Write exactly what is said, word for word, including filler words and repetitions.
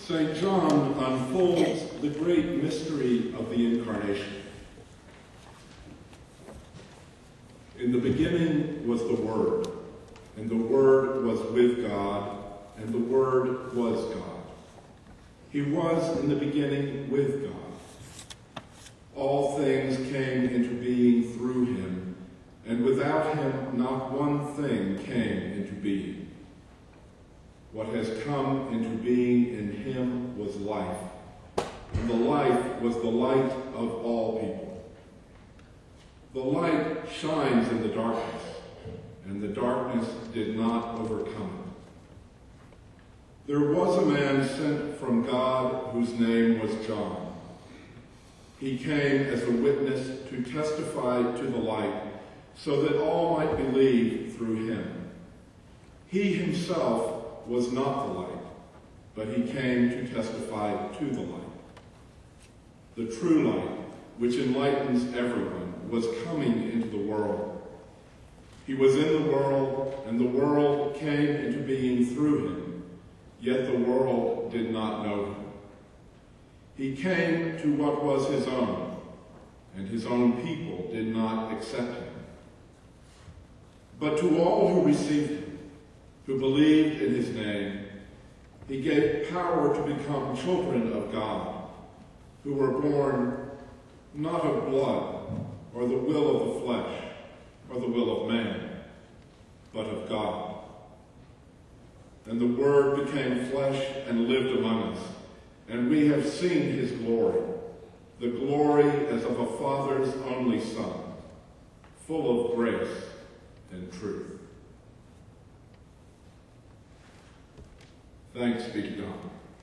Saint John unfolds the great mystery of the Incarnation. In the beginning was the Word, and the Word was with God, and the Word was God. He was in the beginning with God. All things came into being through him, and without him not one thing came into being. What has come into being in him was life, and the life was the light of all people. The light shines in the darkness, and the darkness did not overcome it. There was a man sent from God whose name was John. He came as a witness to testify to the light, so that all might believe through him. He himself was not the light, but he came to testify to the light. The true light, which enlightens everyone, was coming into the world. He was in the world, and the world came into being through him, yet the world did not know him. He came to what was his own, and his own people did not accept him. But to all who received him, who believed in his name, he gave power to become children of God, who were born not of blood, or the will of the flesh, or the will of man, but of God. And the Word became flesh and lived among us, and we have seen his glory, the glory as of a Father's only Son, full of grace and truth. Thanks be to God.